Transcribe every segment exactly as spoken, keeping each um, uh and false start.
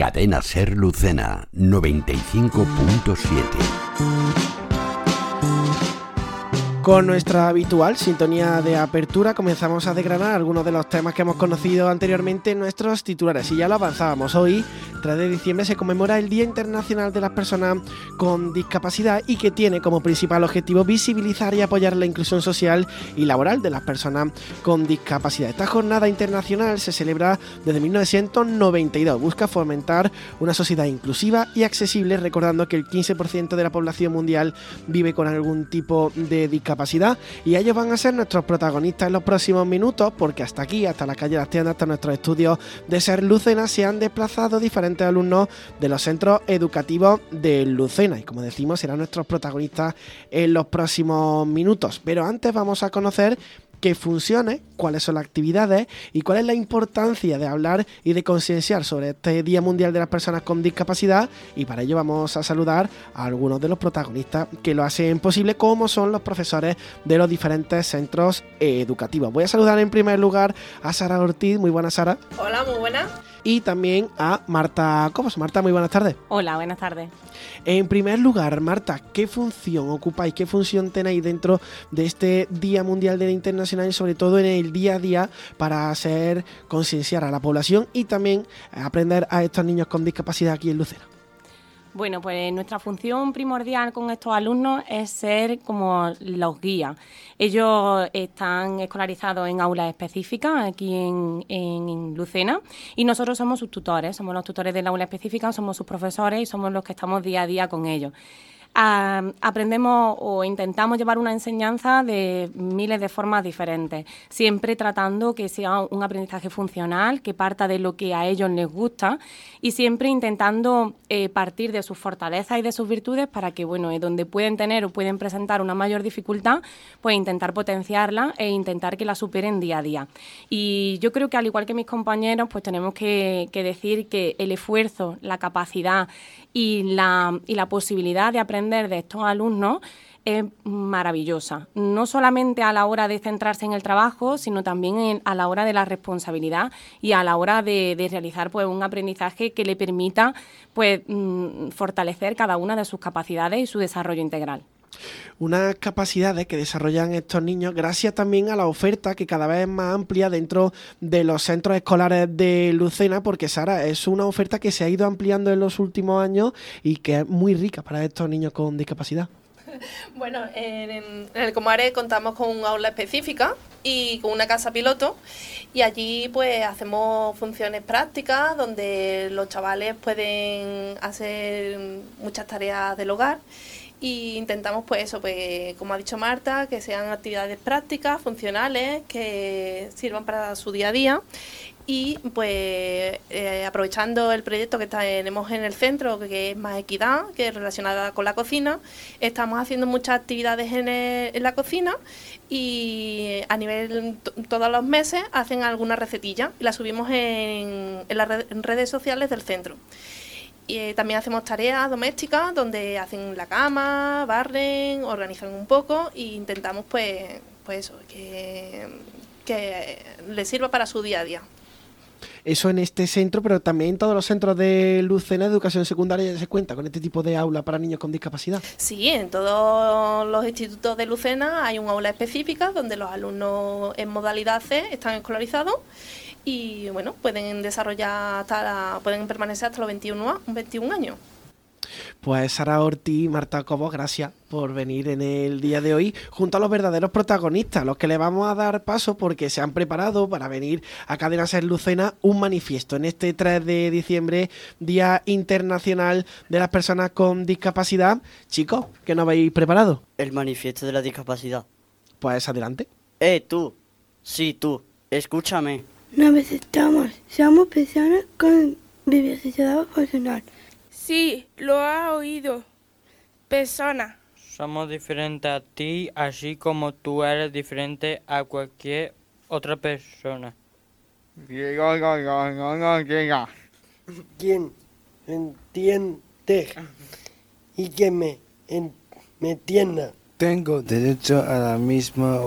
Cadena Ser Lucena noventa y cinco punto siete. Con nuestra habitual sintonía de apertura comenzamos a desgranar algunos de los temas que hemos conocido anteriormente en nuestros titulares. Y ya lo avanzábamos, hoy, tres de diciembre, se conmemora el Día Internacional de las Personas con Discapacidad y que tiene como principal objetivo visibilizar y apoyar la inclusión social y laboral de las personas con discapacidad. Esta jornada internacional se celebra desde mil novecientos noventa y dos. Busca fomentar una sociedad inclusiva y accesible, recordando que el quince por ciento de la población mundial vive con algún tipo de discapacidad. Y ellos van a ser nuestros protagonistas en los próximos minutos, porque hasta aquí, hasta la calle Las Tiendas, hasta nuestros estudios de Ser Lucena, se han desplazado diferentes alumnos de los centros educativos de Lucena y, como decimos, serán nuestros protagonistas en los próximos minutos. Pero antes vamos a conocer qué funciones, cuáles son las actividades y cuál es la importancia de hablar y de concienciar sobre este Día Mundial de las Personas con Discapacidad, y para ello vamos a saludar a algunos de los protagonistas que lo hacen posible, como son los profesores de los diferentes centros educativos. Voy a saludar en primer lugar a Sara Ortiz. Muy buenas, Sara. Hola, muy buenas. Y también a Marta Cobos. Marta, muy buenas tardes. Hola, buenas tardes. En primer lugar, Marta, ¿qué función ocupáis, qué función tenéis dentro de este Día Mundial de la Internacional y sobre todo en el día a día para hacer concienciar a la población y también aprender a estos niños con discapacidad aquí en Lucena? Bueno, pues nuestra función primordial con estos alumnos es ser como los guías. Ellos están escolarizados en aulas específicas aquí en, en Lucena y nosotros somos sus tutores, somos los tutores del aula específica, somos sus profesores y somos los que estamos día a día con ellos. Uh, aprendemos o intentamos llevar una enseñanza de miles de formas diferentes, siempre tratando que sea un aprendizaje funcional, que parta de lo que a ellos les gusta y siempre intentando eh, partir de sus fortalezas y de sus virtudes para que, bueno, eh, donde pueden tener o pueden presentar una mayor dificultad, pues intentar potenciarla e intentar que la superen día a día. Y yo creo que, al igual que mis compañeros, pues tenemos que, que decir que el esfuerzo, la capacidad y la, y la posibilidad de aprender de estos alumnos es maravillosa, no solamente a la hora de centrarse en el trabajo, sino también en, a la hora de la responsabilidad y a la hora de, de realizar pues un aprendizaje que le permita pues mmm, fortalecer cada una de sus capacidades y su desarrollo integral. Unas capacidades que desarrollan estos niños gracias también a la oferta que cada vez es más amplia dentro de los centros escolares de Lucena, porque, Sara, es una oferta que se ha ido ampliando en los últimos años y que es muy rica para estos niños con discapacidad. Bueno, en, en el Comare contamos con un aula específica y con una casa piloto, y allí pues hacemos funciones prácticas donde los chavales pueden hacer muchas tareas del hogar. Y intentamos, pues eso, pues como ha dicho Marta, que sean actividades prácticas, funcionales, que sirvan para su día a día. Y pues eh, aprovechando el proyecto que tenemos en el centro, que es Más Equidad, que es relacionada con la cocina, estamos haciendo muchas actividades en, el, en la cocina y a nivel, t- todos los meses hacen alguna recetilla y la subimos en, en las red, en redes sociales del centro. Y eh, también hacemos tareas domésticas donde hacen la cama, barren, organizan un poco e intentamos pues, pues eso, que, que les sirva para su día a día. Eso en este centro, pero también en todos los centros de Lucena de educación secundaria ya se cuenta con este tipo de aula para niños con discapacidad. Sí, en todos los institutos de Lucena hay un aula específica donde los alumnos en modalidad C están escolarizados. Y bueno, pueden desarrollar hasta la, pueden permanecer hasta los veintiún años. Pues Sara Ortiz y Marta Cobos, gracias por venir en el día de hoy junto a los verdaderos protagonistas, los que le vamos a dar paso porque se han preparado para venir a Cadena Ser Lucena un manifiesto en este tres de diciembre, Día Internacional de las Personas con Discapacidad. Chicos, ¿qué nos habéis preparado? El manifiesto de la discapacidad. Pues adelante. Eh, tú. Sí, tú. Escúchame. Nos necesitamos. Somos personas con diversidad funcional. Sí, lo has oído. Persona. Somos diferentes a ti, así como tú eres diferente a cualquier otra persona. ¿Quién entiende y que me, en, me entienda? Tengo derecho a la misma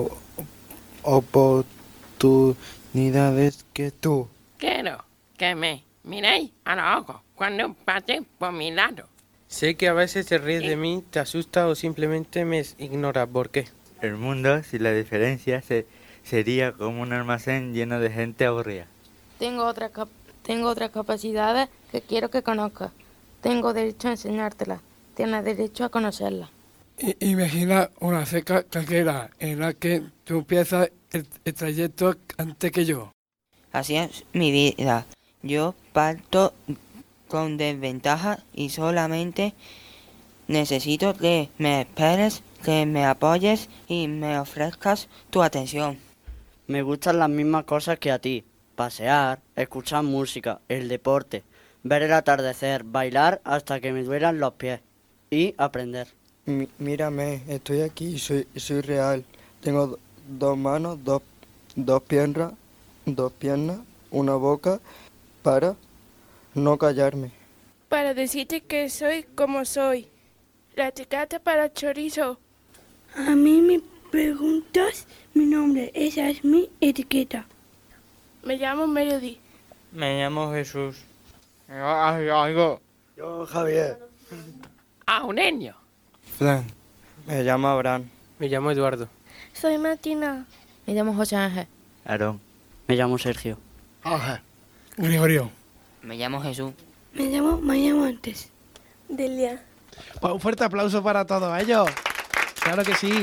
oportunidades que tú. Quiero que me miréis a los ojos cuando pases por mi lado. Sé que a veces te ríes de mí, te asusta o simplemente me ignoras. ¿Por qué? El mundo, sin la diferencia, se, sería como un almacén lleno de gente aburrida. Tengo, otra cap- tengo otras capacidades que quiero que conozcas. Tengo derecho a enseñártelas. Tienes derecho a conocerlas. I- Imagina una seca carrera en la que tú empiezas el, el trayecto antes que yo. Así es mi vida. Yo parto con desventaja y solamente necesito que me esperes, que me apoyes y me ofrezcas tu atención. Me gustan las mismas cosas que a ti. Pasear, escuchar música, el deporte, ver el atardecer, bailar hasta que me duelan los pies y aprender. Mi- mírame, estoy aquí, soy, soy real. Tengo do- dos manos, dos, dos piernas, dos piernas, una boca para no callarme. Para decirte que soy como soy. La etiqueta para el chorizo. A mí me preguntas mi nombre, esa es mi etiqueta. Me llamo Melody. Me llamo Jesús. Algo. Yo, Javier. Aurelio. Flan, me llamo Abraham. Me llamo Eduardo. Soy Martina. Me llamo José Ángel. Aarón. Me llamo Sergio. Ángel. Gregorio. Me llamo Jesús. Me llamo, me llamo antes. Delia. Pues un fuerte aplauso para todos ellos. Claro que sí.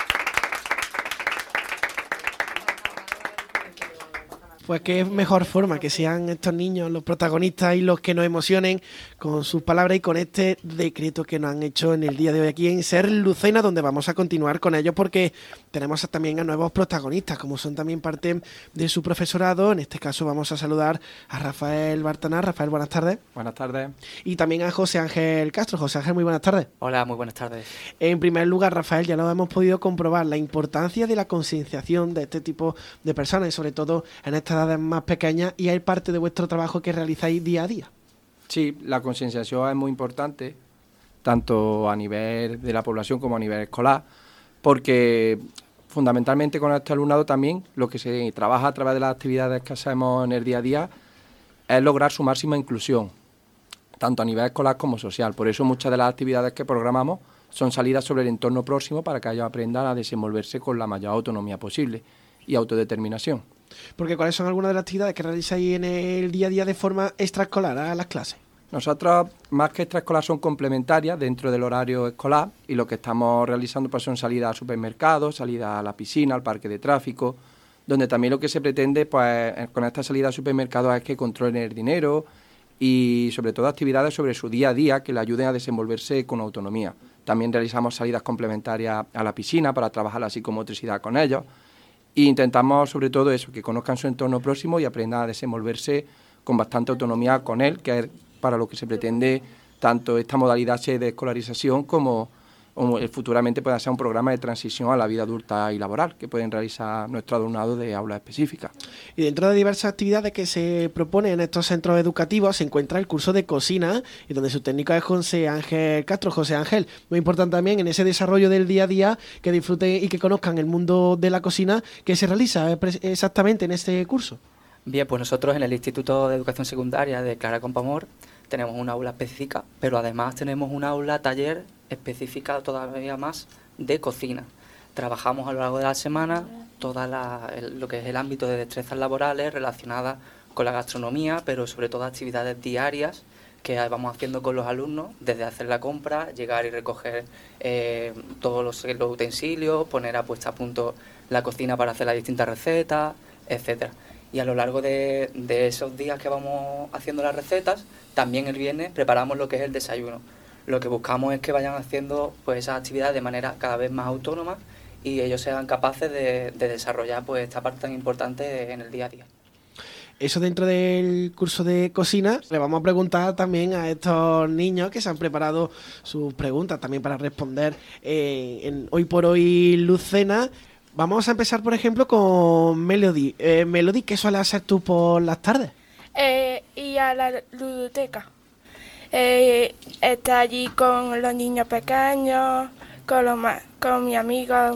Pues qué mejor forma que sean estos niños los protagonistas y los que nos emocionen con sus palabras y con este decreto que nos han hecho en el día de hoy aquí en Ser Lucena, donde vamos a continuar con ellos porque tenemos también a nuevos protagonistas, como son también parte de su profesorado. En este caso vamos a saludar a Rafael Bartaná. Rafael, buenas tardes. Buenas tardes. Y también a José Ángel Castro. José Ángel, muy buenas tardes. Hola, muy buenas tardes. En primer lugar, Rafael, ya lo hemos podido comprobar, la importancia de la concienciación de este tipo de personas y sobre todo en estas edades más pequeñas, y hay parte de vuestro trabajo que realizáis día a día. Sí, la concienciación es muy importante, tanto a nivel de la población como a nivel escolar, porque fundamentalmente con este alumnado también lo que se trabaja a través de las actividades que hacemos en el día a día es lograr su máxima inclusión, tanto a nivel escolar como social. Por eso muchas de las actividades que programamos son salidas sobre el entorno próximo para que ellos aprendan a desenvolverse con la mayor autonomía posible y autodeterminación. Porque ¿cuáles son algunas de las actividades que realizáis en el día a día de forma extraescolar a las clases? Nosotros, más que extraescolar, son complementarias dentro del horario escolar, y lo que estamos realizando pues son salidas al supermercado, salidas a la piscina, al parque de tráfico, donde también lo que se pretende pues con esta salida al supermercado es que controlen el dinero y sobre todo actividades sobre su día a día que le ayuden a desenvolverse con autonomía. También realizamos salidas complementarias a la piscina para trabajar la psicomotricidad con ellos. E intentamos sobre todo eso, que conozcan su entorno próximo y aprendan a desenvolverse con bastante autonomía con él, que es para lo que se pretende tanto esta modalidad de escolarización como, como el futuramente pueda ser un programa de transición a la vida adulta y laboral que pueden realizar nuestro alumnado de aulas específicas. Y dentro de diversas actividades que se proponen en estos centros educativos se encuentra el curso de cocina, y donde su técnico es José Ángel Castro. José Ángel, muy importante también en ese desarrollo del día a día, que disfruten y que conozcan el mundo de la cocina que se realiza exactamente en este curso. Bien, pues nosotros en el Instituto de Educación Secundaria de Clara Campoamor tenemos una aula específica, pero además tenemos un aula taller específica todavía más de cocina. Trabajamos a lo largo de la semana todo lo que es el ámbito de destrezas laborales relacionadas con la gastronomía, pero sobre todo actividades diarias que vamos haciendo con los alumnos, desde hacer la compra, llegar y recoger eh, todos los, los utensilios, poner a puesta a punto la cocina para hacer las distintas recetas, etcétera. Y a lo largo de, de esos días que vamos haciendo las recetas, también el viernes preparamos lo que es el desayuno. Lo que buscamos es que vayan haciendo pues esas actividades de manera cada vez más autónoma y ellos sean capaces de, de desarrollar pues esta parte tan importante en el día a día. Eso dentro del curso de cocina. Le vamos a preguntar también a estos niños que se han preparado sus preguntas también para responder eh, en Hoy por Hoy Lucena. Vamos a empezar, por ejemplo, con Melody. Eh, Melody, ¿qué sueles hacer tú por las tardes? Eh, y a la ludoteca. Eh, está allí con los niños pequeños, con, los ma- con mis amigos.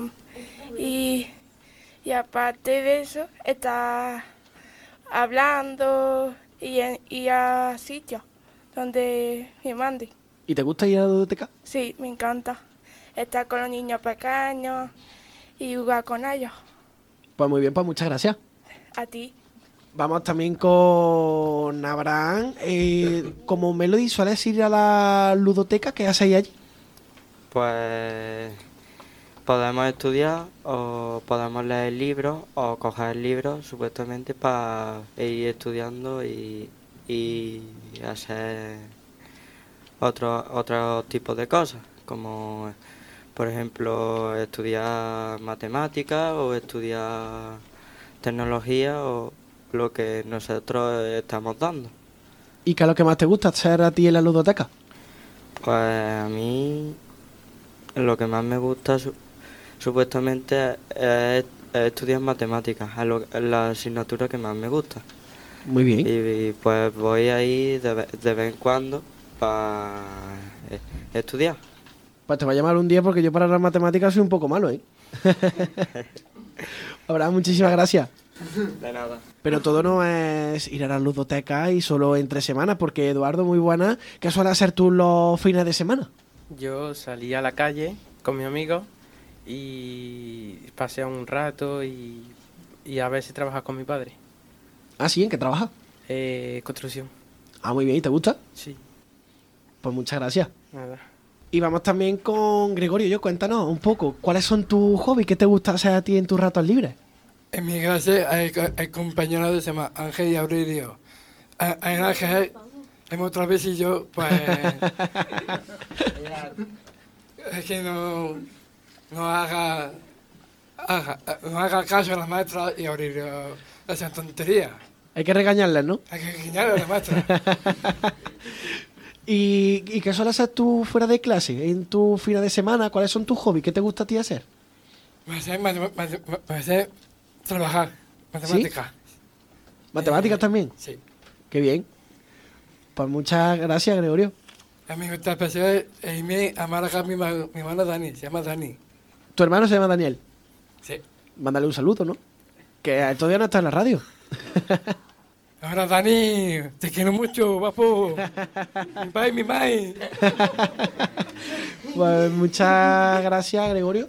Y, y aparte de eso, está hablando y, en, y a sitios donde me mande. ¿Y te gusta ir a la ludoteca? Sí, me encanta. Estar con los niños pequeños y jugar con ellos. Pues muy bien, pues muchas gracias. A ti. Vamos también con Abraham. Eh, como Melody, ¿sueles ir a la ludoteca? ¿Qué hacéis allí? Pues podemos estudiar o podemos leer libros o coger libros supuestamente para ir estudiando y, y hacer otros otros tipos de cosas, como por ejemplo estudiar matemáticas o estudiar tecnología o lo que nosotros estamos dando. ¿Y qué es lo que más te gusta hacer a ti en la ludoteca? Pues a mí lo que más me gusta su, supuestamente es, es estudiar matemáticas, es, lo, es la asignatura que más me gusta. Muy bien. Y, y pues voy ahí de, ve- de vez en cuando para eh, estudiar. Pues te voy a llamar un día porque yo para las matemáticas soy un poco malo, ¿eh? Abraham, muchísimas gracias. De nada. Pero todo no es ir a la ludoteca y solo entre semanas, porque Eduardo, muy buena, ¿qué sueles hacer tú los fines de semana? Yo salí a la calle con mi amigo y pasé un rato y, y a veces trabajar con mi padre. Ah, sí, ¿en qué trabajas? Eh, construcción. Ah, muy bien, ¿y te gusta? Sí. Pues muchas gracias. Nada. Y vamos también con Gregorio. Yo, cuéntanos un poco, ¿cuáles son tus hobbies? ¿Qué te gusta hacer a ti en tus ratos libres? En mi clase hay, hay compañeros que se llama Ángel y Aurelio. A- Hay Ángel, hay otra vez y yo, pues... es que no, no haga, haga, no haga caso a la maestra y Aurelio hacen tonterías. Hay que regañarles, ¿no? Hay que engañar a la maestra. ¿Y, ¿Y qué sueles hacer tú fuera de clase? En tu fin de semana, ¿cuáles son tus hobbies? ¿Qué te gusta a ti hacer? Me hace, me, me, me, me hace trabajar, matemáticas. ¿Matemáticas Eh, también? Sí. Qué bien. Pues muchas gracias, Gregorio. A mí me gusta especial y me amarga mi, ma- mi hermano Dani, se llama Dani. ¿Tu hermano se llama Daniel? Sí. Mándale un saludo, ¿no? Que todavía no está en la radio. Ahora Dani, te quiero mucho, guapo. Mi pai, mi mai. Pues muchas gracias, Gregorio.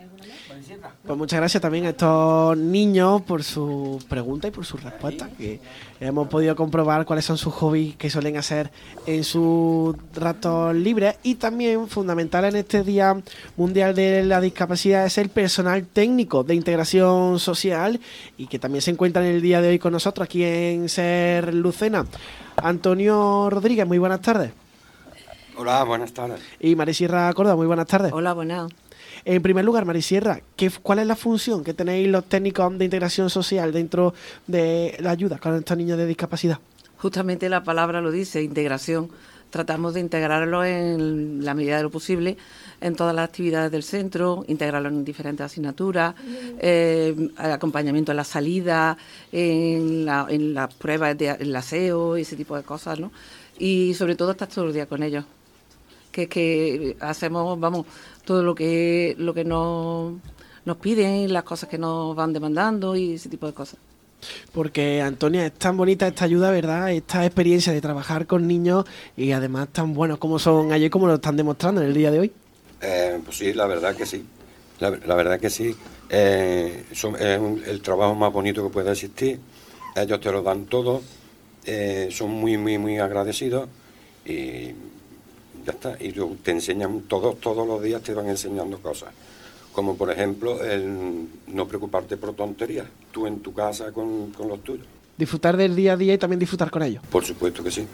Pues muchas gracias también a estos niños por sus preguntas y por sus respuestas, que hemos podido comprobar cuáles son sus hobbies que suelen hacer en sus ratos libres. Y también fundamental en este Día Mundial de la Discapacidad es el personal técnico de integración social, y que también se encuentra en el día de hoy con nosotros aquí en Ser Lucena. Antonio Rodríguez, muy buenas tardes. Hola, buenas tardes. Y Marisierra Córdoba, muy buenas tardes. Hola, buenas. En primer lugar, Marisierra, ¿qué, ¿cuál es la función que tenéis los técnicos de integración social dentro de la ayuda con estos niños de discapacidad? Justamente la palabra lo dice, integración. Tratamos de integrarlos en la medida de lo posible en todas las actividades del centro, integrarlos en diferentes asignaturas, eh, acompañamiento en la salida, en, la, en las pruebas de en el aseo, ese tipo de cosas, ¿no? Y sobre todo estar todo el día con ellos. Que, que hacemos, vamos, todo lo que lo que nos, nos piden, las cosas que nos van demandando y ese tipo de cosas. Porque, Antonia, es tan bonita esta ayuda, ¿verdad? Esta experiencia de trabajar con niños, y además tan buenos como son ayer, como lo están demostrando en el día de hoy. Eh, pues sí, la verdad que sí. La, la verdad que sí. Eh, son- es un- el trabajo más bonito que puede existir. Ellos te lo dan todo. Eh, son muy, muy, muy agradecidos. Y ya está. Y lo- te enseñan todos, todos los días te van enseñando cosas. Como por ejemplo, el no preocuparte por tonterías. Tú en tu casa con, con los tuyos. Disfrutar del día a día y también disfrutar con ellos. Por supuesto que sí.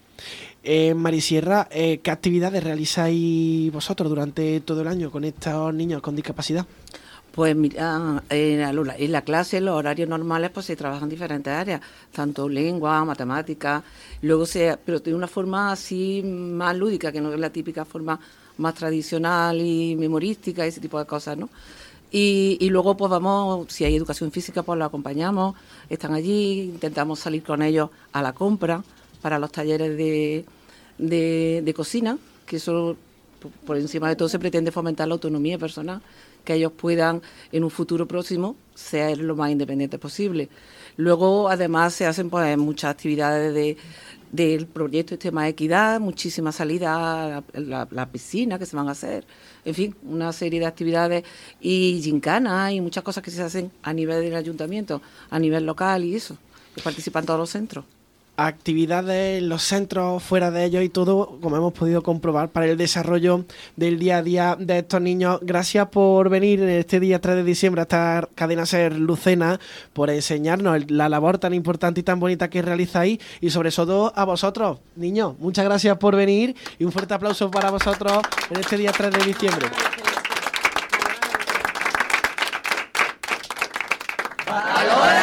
Eh, Marisierra, eh, ¿qué actividades realizáis vosotros durante todo el año con estos niños con discapacidad? Pues mira, en la, en la clase, en los horarios normales, pues se trabajan diferentes áreas, tanto lengua, matemáticas, luego se, pero de una forma así más lúdica, que no es la típica forma más tradicional y memorística, ese tipo de cosas, ¿no? Y, y luego pues vamos, si hay educación física, pues lo acompañamos, están allí, intentamos salir con ellos a la compra para los talleres de, de, de cocina, que eso por- por encima de todo se pretende fomentar la autonomía personal, que ellos puedan en un futuro próximo ser lo más independientes posible. Luego además se hacen pues muchas actividades de, del proyecto este Más Equidad, muchísimas salidas, la, la, la piscina que se van a hacer, en fin, una serie de actividades y gincanas y muchas cosas que se hacen a nivel del ayuntamiento, a nivel local y eso, que participan todos los centros. Actividades en los centros, fuera de ellos y todo, como hemos podido comprobar, para el desarrollo del día a día de estos niños. Gracias por venir en este día tres de diciembre a esta cadena SER Lucena, por enseñarnos la labor tan importante y tan bonita que realizáis, y sobre todo a vosotros, niños, muchas gracias por venir y un fuerte aplauso para vosotros en este día tres de diciembre.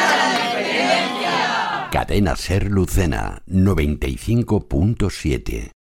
Cadena SER Lucena noventa y cinco punto siete.